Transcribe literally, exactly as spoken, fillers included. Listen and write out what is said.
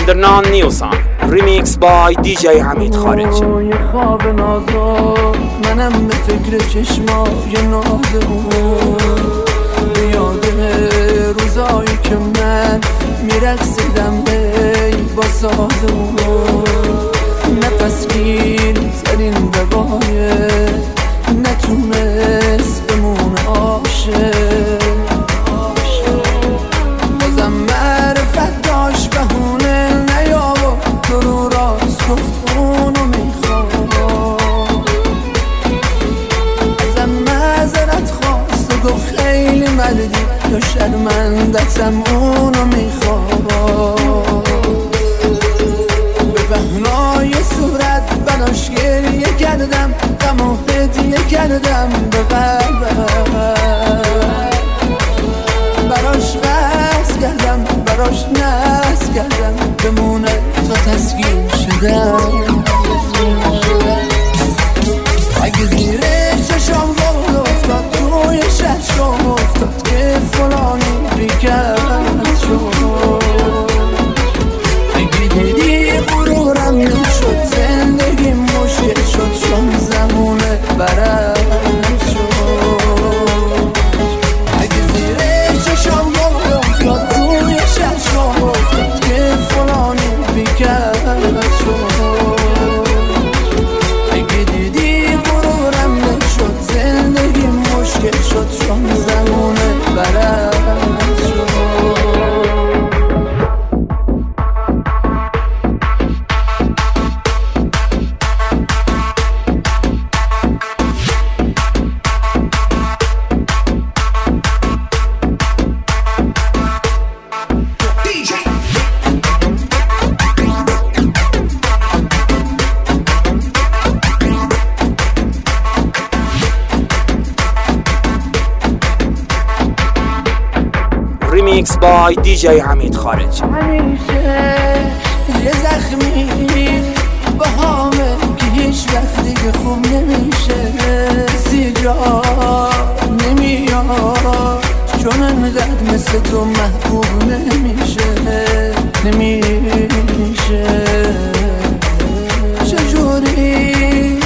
under non new song remix by دی جی حمید خارجی. یه خواب نازا منم به فکر چشمای نازه به یاد روزایی که من میرقصیدم بی با سازه نفس گیر زدین بقایه نتونست بمون عاشق بازم معرفت داشت بهونه نیاوا تو رو راست گفت اونو میخوام ازم معذرت خواست و گفت خیلی مردی یا شرمندتم اونو میخوام به بهنای صورت براش گریه کردم غم و هدیه کردم به قلبم براش بحث کردم براش نحس کردم بمونه تا تسکین شدم اگه زیر چشم گل افتاد توی چشم افتاد که فلانی بیکرد شد اگه دیدی غرورم نشد زندگی مشکل شد چون زمونه برم شد اگه زیر چشم گل افتاد توی چشم افتاد که فلانی بیکرد شد اگه دیدی غرورم نشد زندگی مشکل شد چون زمونه برم شد. remix by دی جی حمید خارجی. همیشه یه زخمی با همه که هیچ وقت دیگه خوب نمیشه سیجا نمیاد چون انقدر مثل تو محبوب نمیشه نمیشه چجوری